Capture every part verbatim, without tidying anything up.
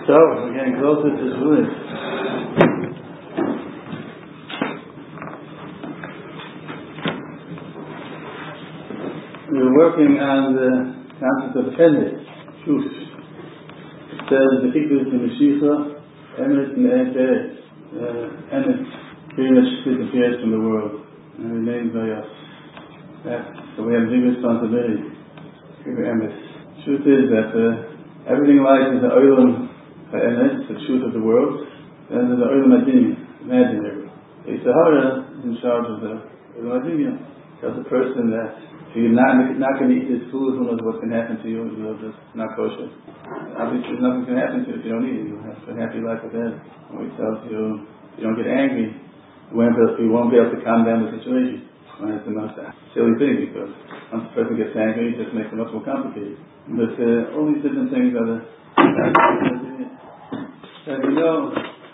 So, we're getting closer to Shavuos. We're working on the concept of emes, truth. It says the Chikkus in the Shifa, emes and emes. Emes pretty much disappears from the world and remains by us. That, so we have a big responsibility for emes. Truth is that uh, everything lies in the oilam. Emes, the truth of the world, and there's the Olam Adinyan, imaginary. The Sahara is in charge of the Olam Adinyan. Tells the person that if you're not, not going to eat this food, who knows what's going to happen to you, you'll just not kosher. Obviously, nothing's going to happen to you if you don't eat it. You'll have a happy life with that. When he tells you, if you don't get angry, you won't be able, you won't be able to calm down the situation. Well, that's the most silly thing, because once the person gets angry, it just makes it much more complicated. But uh, all these different things are the that we know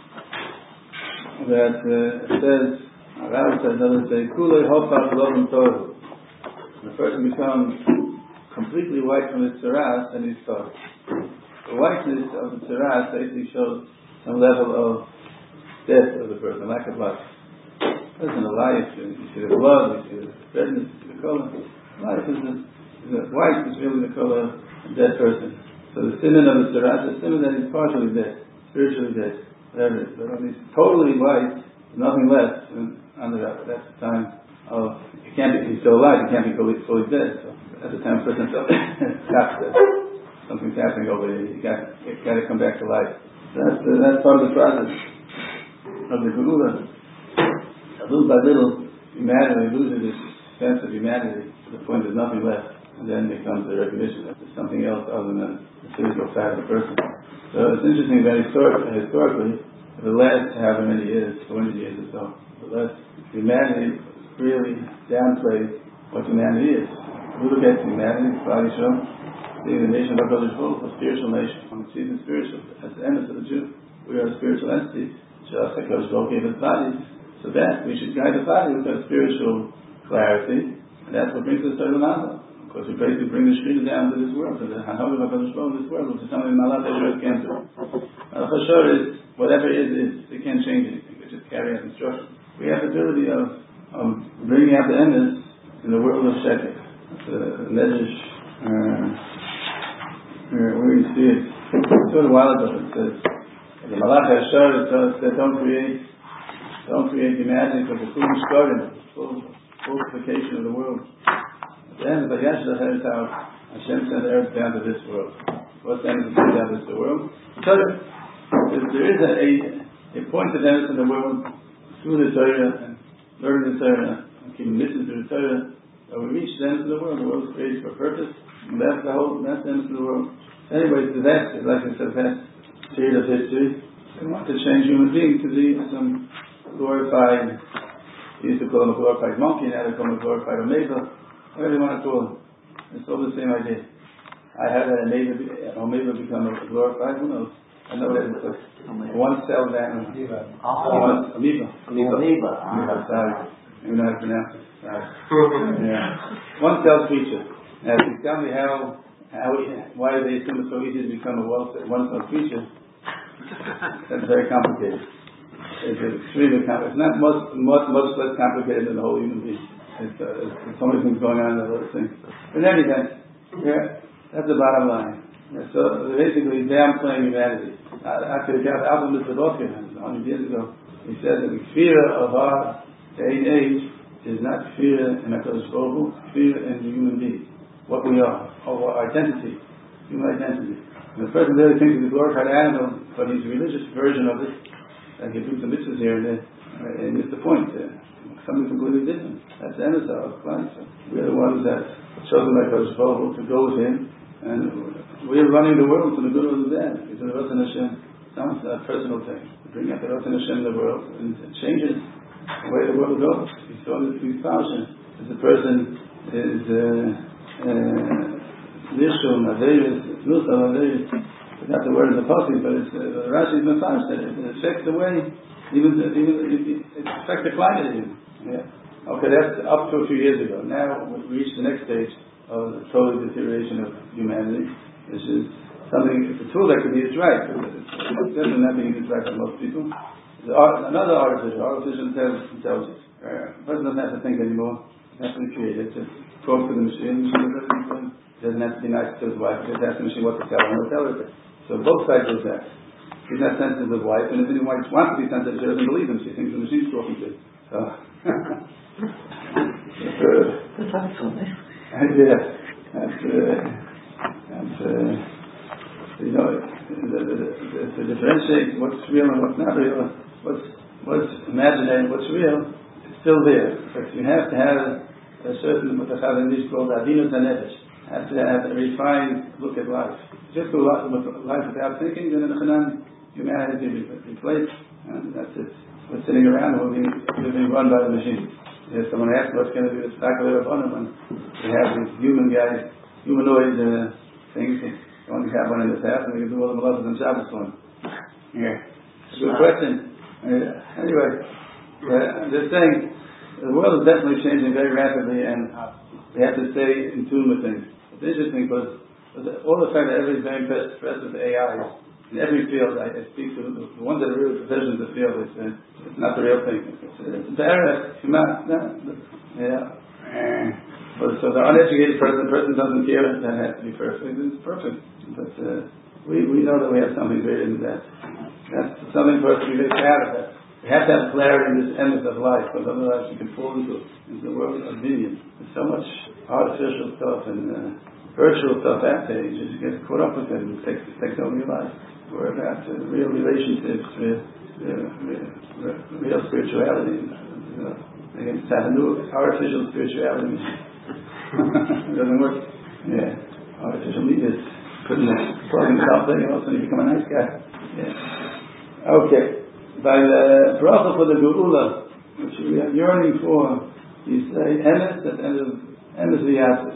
that uh, it says, Rabbi says, others say, Kulei Hofach Lovim Torah. The person becomes completely white from his tzaras and his Torah. The whiteness of the tzaras basically shows some level of death of the person, lack of life. The person alive, you see the blood, you see the redness, you see the color. Life is the, the white is really the color of a dead person. So the simon of the tzaras, the simon that is partially dead, spiritually dead, whatever it is. But when he's totally white, there's nothing left on the that's the time of, you can't be, he's still alive, he can't be fully, fully dead. So at the time a person stops dead. Something's happening over there, you got, you got to come back to life. So that's, uh, that's part of the process of the Geula. Little by little, humanity loses its sense of humanity to the point there's nothing left. And then it comes the recognition that there's something else other than the physical side of the person. So it's interesting that historic, historically, for the last however many years, four hundred years or so, the last, humanity really downplays what humanity is. We look at humanity, Bali Shem, being the nation of HaKadosh Baruch Hu, a spiritual nation. When we see the spiritual, as the emes of the Jew, we are spiritual entities. Just HaKadosh Baruch Hu gave us bodies, so that we should guide the body with our spiritual clarity, and that's what brings us to the Olam. Because we basically bring the Shekhinah down to this world, to the Hanhag of HaKadosh Baruch Hu, this world, which is something Malach HaShor can't do. Malach HaShor is, whatever it is, is, they can't change anything, they just carry out instructions. We have the ability of, of bringing out the emes in the world of Sheker. It's a Medrash, uh, where you see it, it's a while ago, it says, the Malach HaShor, it says, don't create, don't create humanity, because the full Shkorim, full falsification of the world. Then the Yashda heard how Hashem sent earth down to this world. What's the emes sent down to this world? So there, there is a, a, a point of emes in the world through the Torah and learning the Torah and keeping listening to the Torah. So we reach the emes of the world. The world is created for a purpose, and that's the whole. That's the emes of the world. Anyway, the vast, like I said, vast period of history. They want to change human beings to be some glorified. They used to call him a glorified monkey. Now they call him a glorified amoeba. Whatever you want to call them. It's all the same idea. I had an amoeba become a glorified, who knows? I know that it's a one-celled animal. Amoeba. Amoeba. Amoeba. Amoeba. Amoeba. Sorry. You know how to pronounce it. Sorry. Yeah. One-celled creature. Now, if you tell me how, how, why they assume it's so easy to become a one-celled creature, that's very complicated. It's extremely complicated. It's not much, much, much less complicated than the whole human being. It's, uh, there's so many things going on in the little thing. In any event, yeah, that's the bottom line. Yeah, so basically, downplaying humanity. After the album of Mitzvot, a hundred years ago, he said that the fear of our day and age is not fear in HaKadosh Baruch Hu, fear in the human being. What we are, or our identity, human identity. And the person really thinks he's a glorified animal, but he's a religious version of it. And he do some mitzvahs here and there, and it's the point. Uh, Something completely different. That's the emes of Christ. We're the ones that chosen by HaKadosh Baruch Hu to go with Him, and we're running the world to the good or the bad. It's a Ratzon Hashem. Sounds a personal thing. To bring out the Ratzon Hashem in the world, and it changes the way the world goes. We saw this with Parsha. As a person is Nishum, Averis, Nusam, Averis. I forgot the word in the Pasuk, but it's uh, Rashi's Mefarish said it. It affects the way, even, the, even it, it affects the climate even. Yeah. Okay, that's up to a few years ago. Now we reach the next stage of the total deterioration of humanity, which is something, it's a tool that could be used right, but it's, it's definitely not being used right by most people. There's art, another artificial, artificial intelligence. Uh, a person doesn't have to think anymore. It has to be created. Just talk to the machine. The machine does everything. It doesn't have to be nice to his wife. Just ask the machine what to tell him. He'll tell her. So both sides do that. She's not sensitive to his wife, and if any wife wants to be sensitive, she doesn't believe him. She thinks the machine's talking to him. So, that's awesome. Yeah, that's, uh, that's, uh, you know, to differentiate what's real and what's not real, what's, what's imaginary and what's real, it's still there. But you have to have a certain, what the Chazanish called Adinus HaNefesh. Have to have a refined look at life. Just go life without thinking, then in the Chanan, humanity is replaced, and that's it. We're sitting around and we're being, we're being run by the machine. If someone asks what's going to be the spectacular upon them, and we have these human guys, humanoid uh, things. You only have one in this house, and we can do all the malachas and Shabbos for them. Yeah, good question. Uh, anyway, uh, I'm just saying, the world is definitely changing very rapidly, and we have to stay in tune with things. It's interesting because all the fact that everybody's very impressed, impressed with A I. In every field, I, I speak to the, the ones that are really professionals in the field. It's, uh, it's not the real thing. It's, it's better. Yeah. But so the uneducated person, the person doesn't care that it has to be perfect. It's perfect. But uh, we we know that we have something greater than that. That's something for us to be very proud of. That we have to have clarity in this endless of life, because otherwise we can fall into into the world of millions. There's so much artificial stuff and uh, virtual stuff that day. You just get caught up with it. It takes it takes over your life. We're about uh, real relationships, real, real, real, real spirituality. You know, again, it's a new artificial spirituality. It doesn't work. Yeah, artificial leaders putting a plug in something, and all of a sudden you become a nice guy. Yeah. Okay. By the bracha for the Geula, which we are yearning for, you say Emes at the end of Emes V'Yasef,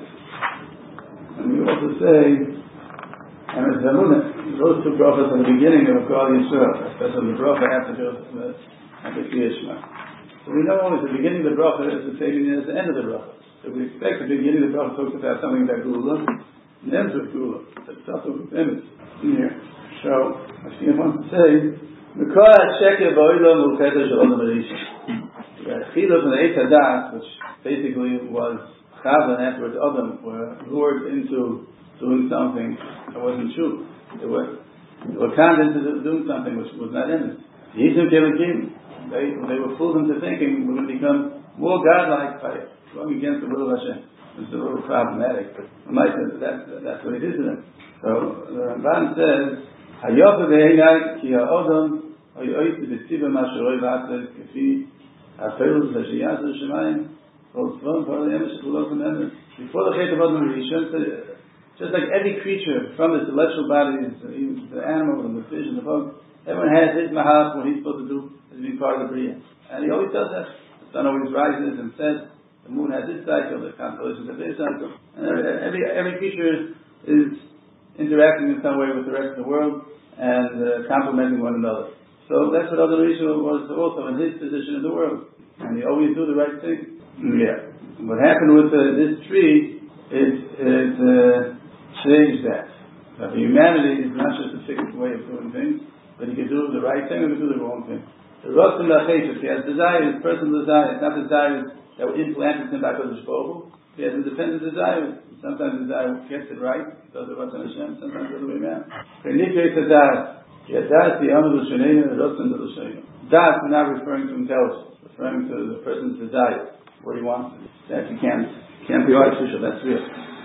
and we also say Emes V'Amunah. Those two brachas at the beginning of Kol Yisrael, especially the bracha after the after Kriyashma. So we know always the beginning of the bracha is the same as the end of the bracha. So we expect the beginning of the bracha talks about something about Geula, and ends with Geula. That's something with Emes here. So I see I want to say, Mikol HaSheker Ba'olam U'Cheter Shel Adam Harishon. The Chiluk and the Eitz Hadas, which basically was Chava and afterwards Adam, were lured into doing something that wasn't true. They were, they were conned into doing something which was not in it. Yisum Kelikim, they they were fooled into thinking we're going to become more godlike by going against the will of Hashem. It's a little problematic, but that's, that's what it is to them. So the Ramban says, Hayofa Ve'enai Ki Ha'odam Hayoyt B'Tziva Masharoi V'Atzeh Kefi HaPeilus HaShiyasu Shemayim Kol Tzvom Parli Emes Shekulosim Emes. Before the Chet of Adam Rishon, just like every creature, from the celestial bodies, even the animals and the fish and the bugs, everyone has his mahal, what he's supposed to do as being part of the Bria. And he always does that. The sun always rises and sets, the moon has its cycle, the constellations have their cycle. And every, every, every creature is interacting in some way with the rest of the world and uh, complementing one another. So that's what Adam Rishon was also in his position in the world. And he always do the right thing. Yeah. What happened with uh, this tree is, is uh, change that. But the humanity is not just a fixed way of doing things, but he can do the right thing or he can do the wrong thing. The Ratzon Lachayt, if he has desires, personal desires, not desires that were implanted in back of the Shpovel, he has independent desires. Sometimes desire gets it right, does the Ratzon Hashem, sometimes the other way around. K'nifei Tadas, Yadas the Amadu Shanei, the Ratzon the Lashayin. Das is not referring to intelligence, referring to the person's desire, what he wants. That you can't, can't be artificial, that's real.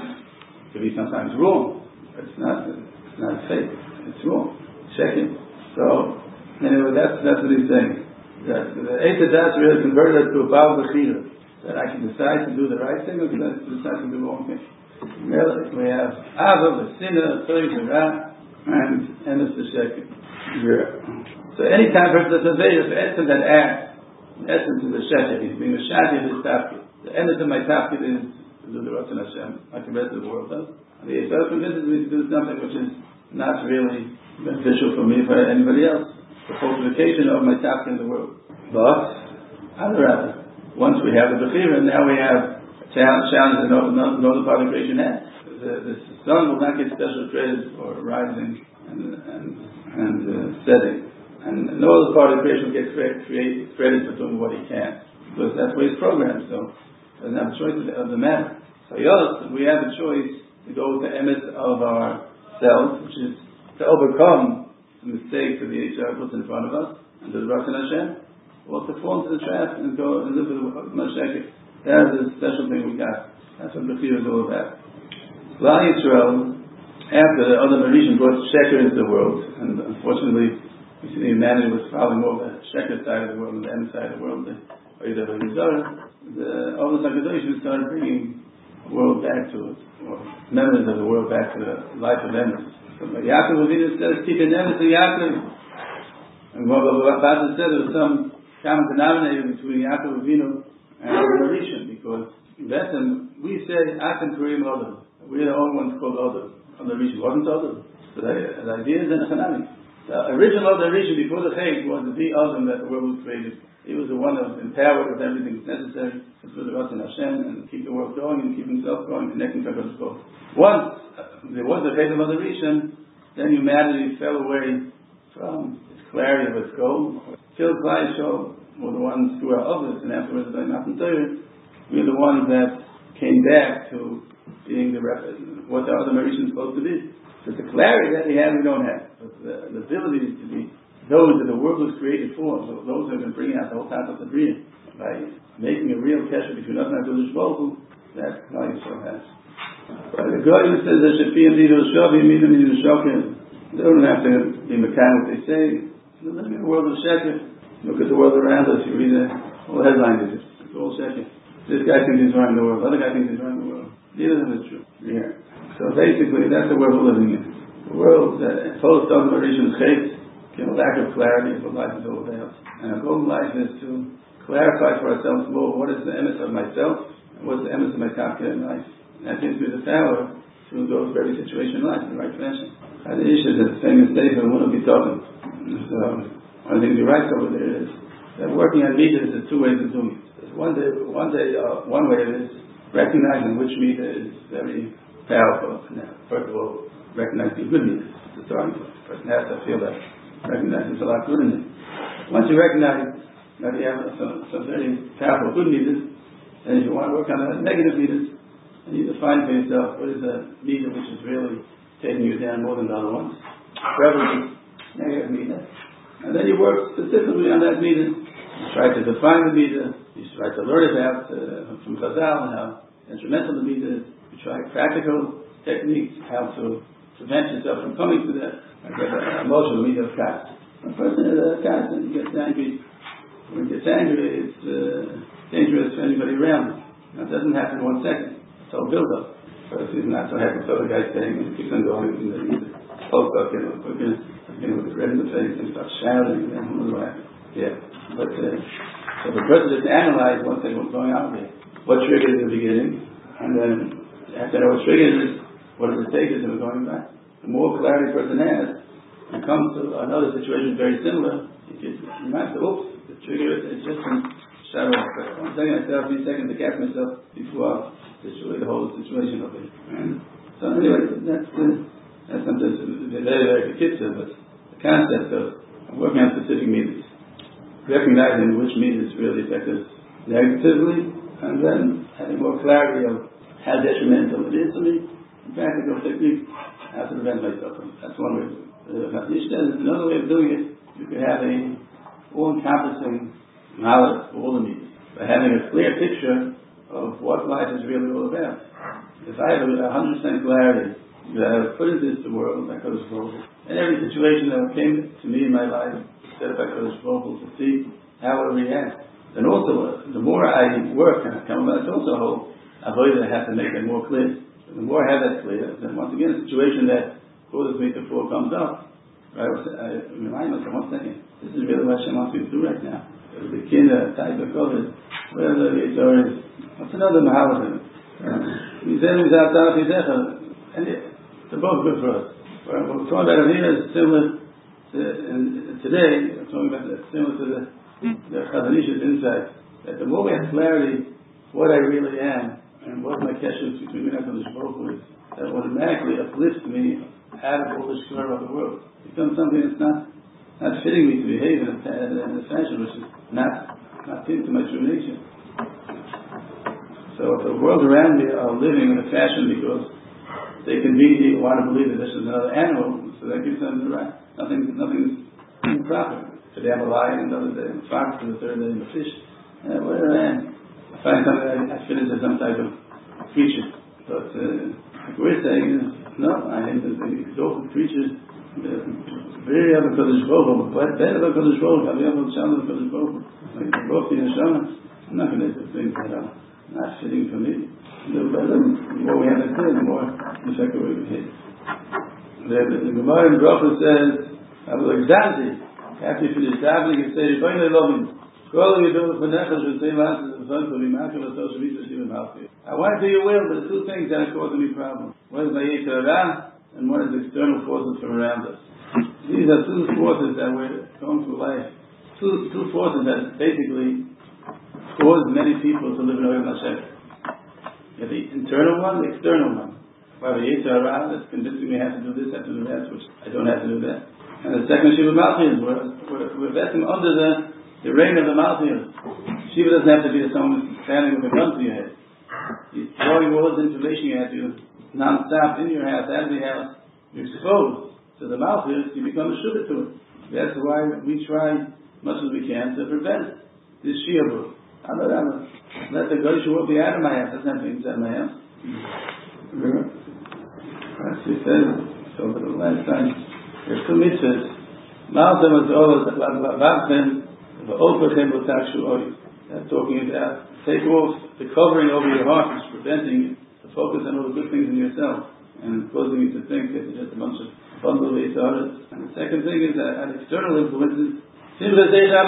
It could be sometimes wrong, but it's not, it's not fake, it's wrong. Check it. So, anyway, that's, that's what he's saying. That the Eitz Hadas really converted us to a Baal Bechira, that I can decide to do the right thing or decide to do the wrong thing. We have Ava, the Sinner, Toy, the Ra, and Emes the Sheker. Yeah. So anytime a person does a Veda, the essence that acts, the essence is the Sheker, he's being a Shadi of his Tafkid. The Emes of my Tafkid is to do the Ratzon Hashem, like the rest of the world does. And the Yisrael convinces me to do something which is not really beneficial for me, for anybody else. The falsification of my Tafkid in the world. But, rather, once we have the Bechira, now we have a challenge that no, no, no other part of creation has. This sun will not get special credit for rising and and, and uh, setting. And no other part of creation gets credit, credit for doing what he can, because that's the way it's programmed. So doesn't have a choice of the, of the matter. So yes, we have a choice to go with the emes of ourselves, which is to overcome the mistakes of the H R puts in front of us, and to the Ratzon Hashem, or to fall into the trap and go and live with the Mashiach. That's a special thing we got. That's what the fear is all about. Klal Yisrael, after the other Mauritian brought Sheker into the world, and unfortunately, we see the humanity was following more the Sheker side of the world than the end side of the world. The the Olam Hakadosh started bringing the world back to it, or members of the world back to the life of emes. So Yaakov Avinu says, "Keep an emes of Yaakov." And what Baba said, there was some common denominator between Yaakov Avinu and the Mauritian, because Bethlehem, we say Atem Purim Odom. We're the only ones called Odom. On the Rishon wasn't Odom. So the, the idea is in the Hanani. The original of the Rishon before the Chayk was the Odom that the world was created. He was the one that was empowered with everything that's necessary to do the Ratzon Hashem and keep the world going and keep himself going, connecting to Hakadosh Baruch Hu. Once uh, there was the Chayk of the Rishon, then humanity fell away from its clarity of its goal. Till Klal Yisrael were the ones who were others, and afterwards by Matan Torah, we are the ones that came back to being the rep- what the other Mauritians supposed to be. So the clarity that we have, we don't have. But the, the ability to be those that the world was created for, so those who are going to bring out the whole concept of Bria, by making a real kesher between us and HaKadosh Baruch Hu, that Klal Yisrael has. But the guy who says that Shafiyim Dido Shavim Minim Minim Shokim, they don't have to be mechanical what they say. They're living in a world of Sheker. Look at the world around us, you read the whole headline, it's all Sheker. This guy thinks he's running the world, the other guy thinks he's running the world. Neither of them is true. Yeah. So basically, that's the world we're living in. The world that post on Mauritian Chayt, a lack of clarity is what life is all about. And our goal in life is to clarify for ourselves more what is the emes of myself and what is the emes of my Kafka in life. And that gives me the power to go through every situation in life in the right fashion. And the issue is that the same mistake that we want to be talking. So, one of the things he writes over there is that working on meters is two ways of doing it. There's one day, one day, uh, one way is recognizing which meter is very powerful. Now, first of all, recognize the good meters. It's the starting point. The person has to feel that. Recognize there's a lot good in it. Once you recognize that you have some, some very powerful good meters, then if you want to work on the negative meters, then you define for yourself what is a meter which is really taking you down more than the other ones. Prevalent negative meter. And then you work specifically on that meter. You try to define the meter. You try to learn about uh, from Chazal how instrumental the meter is. You try practical techniques, how to prevent yourself from coming to that. Like an emotional meter of cast. A person is a cast and he gets angry. When he gets angry, it's uh, dangerous for anybody around him. Now, it doesn't happen in one second. It's all build up. First, he's not so happy with the other guy saying, and he keeps on going, and then he's poke up, you know, quicker, you know, with the red in the face, and starts shouting, and then what happens? Yeah. But, uh, so the person has to analyze one thing, what's going on here. What triggered in the beginning, and then, after I know what triggered it, what does it take us, and we're going back. The more clarity a person has, and comes to another situation very similar, you might say, oops, the trigger is just a shadow. I'm telling myself, a few seconds to catch myself before destroy the whole situation of it. And so anyway, that's the, that's something very, very particular, but the concept of working on specific meters, recognizing which meters really affect us negatively, and then having more clarity of how detrimental it is to me, practical technique, how to prevent myself from it. That's one way of doing it. Uh, there's another way of doing it. You can have a all-encompassing knowledge of all the meters, by having a clear picture of what life is really all about. If I have a hundred percent clarity that I have put into this world, I Kodesh Baruch Hu, and every situation that came to me in my life, set up by Kodesh Baruch Hu to see how I react. And also, the more I work, and I come about, it's also a whole avoid that I have to make it more clear. The more I have that clear, then once again, a situation that causes me to fall comes up, right? I remind myself, one second, this is really what Hashem wants me to do right now. The kinder, type of COVID, whatever the Yitzhar is. What's another mahalachim? Mizeh mizah tzarach yizecha. And they're both good for us. What we're talking about here is similar to, and today, we're talking about that, similar to the, the Chazon Ish's insight, that the more we have clarity what I really am, and what my keshes between me and HaKadosh Baruch Hu is, that automatically uplifts me out of all the shkar of the world. It becomes something that's not not fitting me to behave in a, in a fashion which is not not fitting to my true nature. So if the world around me are living in a fashion because they conveniently want to believe that this is another animal, so that gives them the right. Nothing, nothing is improper. Today I'm a lion, another day I'm a fox, and the third day I'm a fish. Uh, where I am, I find something I, I fit into some type of creature. But uh, like we're saying, no, I am the exalted creatures. Very other Kodesh Baruch Hu, but better than Kodesh Baruch Hu, I'll be able to challenge Kodesh Baruch Hu. Like the Baruch Hu Neshama, I'm not going to do things that are not fitting for me. The better, the more we have to do, the more effective we behave. The, the, the Gemara in Bracha says, I will examine it. After you finish davening, you say, Ribono Elohim, Kol Yidol L'Fanecha Sh'V'Tei Ma'aseh L'Zon Kol Yimachel L'Tol Sh'V'Tei Sh'V'Tei Malchut. I want to do your will, but the two things that are causing me problems. One is my Yetzer Hara, and one is external forces from around us. These are two forces that we're going through life. Two, two forces that basically cause many people to live in Olam Hashem. You have the internal one, the external one. We have a Yetzer Hara that's convincing me I have to do this, I have to do that, which I don't have to do that. And the second Shiva Malchut, we're, we're, we're vesting under the, the reign of the Malchut. Shiva doesn't have to be someone standing with a gun to your head. He's throwing all this information at you non-stop in your house, out of the house. You're exposed to the Malchut, you become a shuvah to it. That's why we try much as we can to prevent this shi'abur. Let the Goyish world be out of my house. That's not being out of my house. As we said, so for the last time, there's two mitzvahs. Malchut was all Vavchen, V'Ofechem L'Takshu Oy. That's talking about take off the covering over your heart, which is preventing you to focus on all the good things in yourself and causing you to think that it's just a bunch of bundle of Yisaras. And the second thing is that an external influences. So the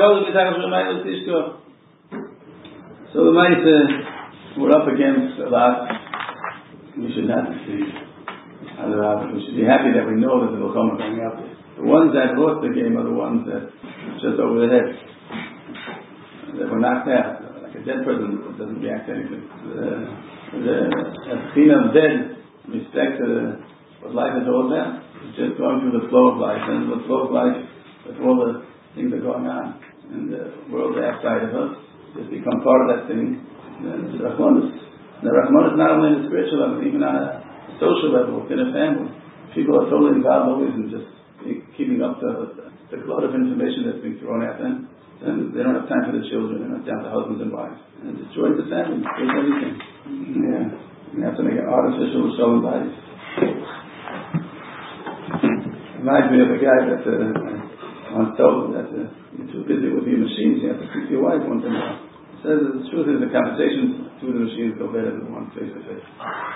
Maisa, we're up against a lot. We should not deceive. We should be happy that we know that the Milchama are going out there. The ones that lost the game are the ones that just over the head, that were knocked out. Like a dead person doesn't react to anything. The, the Pina of dead, in respect to the, what life is all about, it's just going through the flow of life, and the flow of life with all the things that are going on in the world outside of us, just become part of that thing. And it's Rachmanis. The Rachmanis not only in the spiritual level, even on a social level, within a family. People are totally involved always in just keeping up the, the glut of information that's being thrown at them. And they don't have time for the children, they don't have time for husbands and wives. And it destroys the family, it destroys everything. Yeah. You have to make an artificial shalom life. Reminds me of a guy that uh, once told that uh, you're too busy with your machines, you have to speak to your wife once in a while. Says the truth is the conversations through the machines go better than one face to face.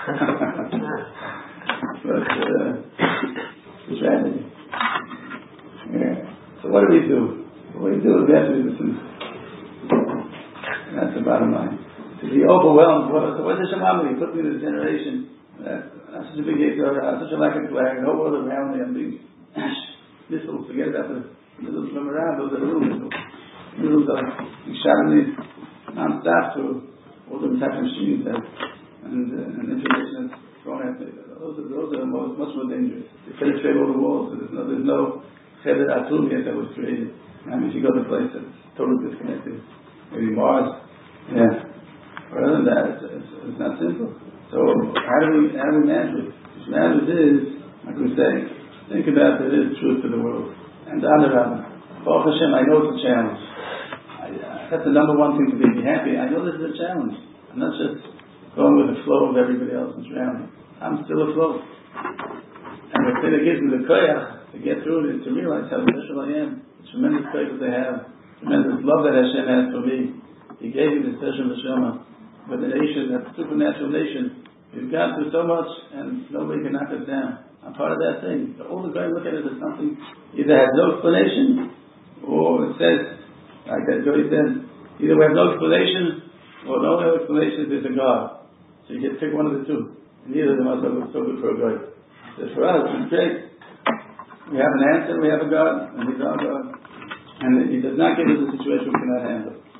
But uh, it's a tragedy. Yeah. So what do we do? What we do is we have to be the truth. That's the bottom line. To be overwhelmed. So what's the Shemamah? He put me in this generation. That's, that's such a big issue. Such a lack of flag. The whole world around me, I'm being missiles. Forget about the missiles from around. Those are little missiles. Missiles are being shot in these non-stop through all the type of machines that, and, uh, and information that's thrown at me. Those are, those are most, much more dangerous. They penetrate all the walls. There's no, there's no Cheder Atum yet that was created. I mean, if you go to a place that's totally disconnected, maybe Mars, yeah. Other than that, it's, it's, it's not simple. So how do we how do we manage it? What matters is, like we say, think about that there is truth to the world. And the other one, Baruch Hashem, I know it's a challenge. I, uh, that's the number one thing to be happy. I know this is a challenge. I'm not just going with the flow of everybody else that's around me. I'm still afloat. And the thing that gives me the koyach to get through it is to realize how special I am. The tremendous praise that I have, tremendous love that Hashem has for me. He gave me this special neshama. With a nation, a supernatural nation, we've gone through so much and nobody can knock us down. I'm part of that thing. So all the guys look at it as something either has no explanation or it says, like that Joey said, either we have no explanation or no no explanation is a God. So you can pick one of the two. And neither of them are so, so good for a God. So for us, it's great. We have an answer, we have a God, and He's our God. And He does not give us a situation we cannot handle.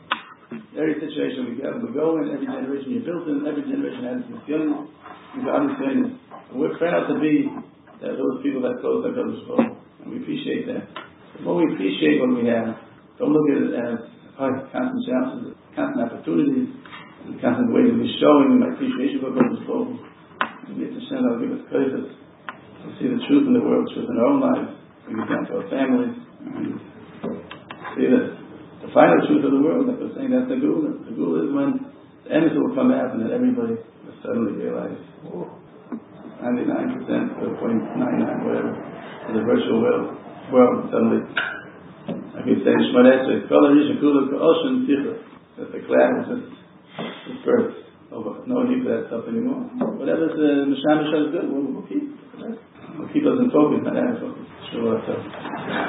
Every situation we get, we go in, every generation you're built in, every generation has its feelings. You can understand. We're proud to be uh, those people that close that Kodesh Baruch Hu, and we appreciate that. The more we appreciate what we have, don't look at it as oh, constant chances, constant opportunities, and constant ways of showing my appreciation for Kodesh Baruch Hu. And we have to send out, give us kindness to see the truth in the world, the truth in our own lives. We get down to our families and see that the final truth of the world, like we're saying, that's the Gula. The Gula is when the emes will come out and then everybody will suddenly realize, oh, ninety-nine percent or point nine nine, whatever, of the virtual world, world suddenly, like we say in Shemar Esrei, that the cloud was just dispersed. Over. No need for that stuff anymore. Whatever's the Misham is good, we'll, we'll keep. We'll keep us in focus, not out of focus. Sure.